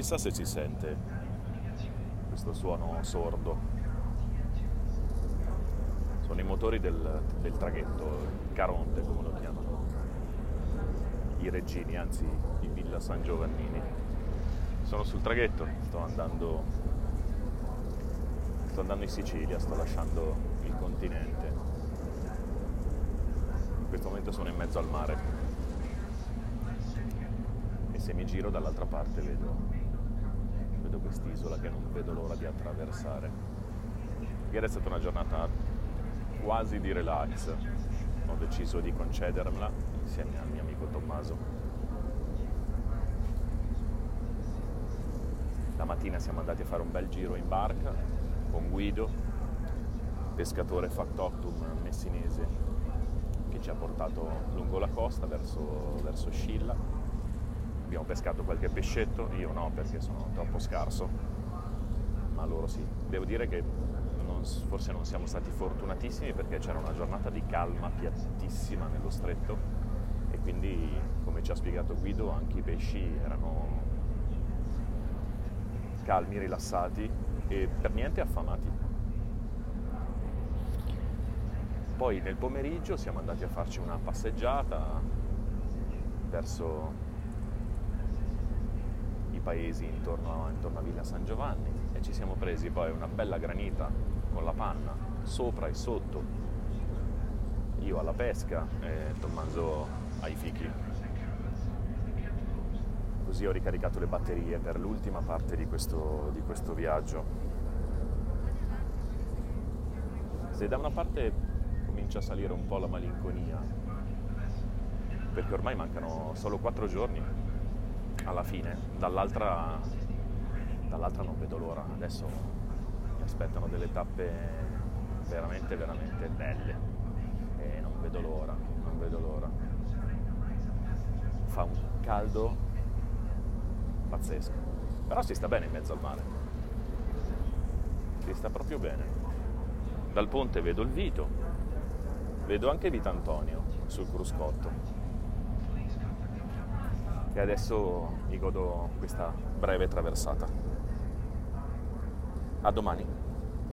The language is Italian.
Chissà se si sente questo suono sordo. Sono i motori del traghetto, il Caronte come lo chiamano, i Reggini, anzi di Villa San Giovannini. Sono sul traghetto, sto andando in Sicilia, sto lasciando il continente. In questo momento sono in mezzo al mare e se mi giro dall'altra parte vedo quest'isola che non vedo l'ora di attraversare. Ieri è stata una giornata quasi di relax, ho deciso di concedermela insieme al mio amico Tommaso. La mattina siamo andati a fare un bel giro in barca con Guido, pescatore factotum messinese, che ci ha portato lungo la costa verso Scilla. Abbiamo pescato qualche pescetto, io no perché sono troppo scarso, ma loro sì. Devo dire che forse non siamo stati fortunatissimi perché c'era una giornata di calma piattissima nello stretto e quindi, come ci ha spiegato Guido, anche i pesci erano calmi, rilassati e per niente affamati. Poi nel pomeriggio siamo andati a farci una passeggiata verso i paesi intorno a Villa San Giovanni e ci siamo presi poi una bella granita con la panna sopra e sotto, io alla pesca e Tommaso ai fichi. Così ho ricaricato le batterie per l'ultima parte di questo viaggio. Se da una parte comincia a salire un po' la malinconia, perché ormai mancano solo 4 giorni alla fine, dall'altra non vedo l'ora. Adesso mi aspettano delle tappe veramente veramente belle e non vedo l'ora. Fa un caldo pazzesco, però si sta bene in mezzo al mare, si sta proprio bene. Dal ponte vedo il Vito, vedo anche Vitantonio sul cruscotto e adesso mi godo questa breve traversata. A domani.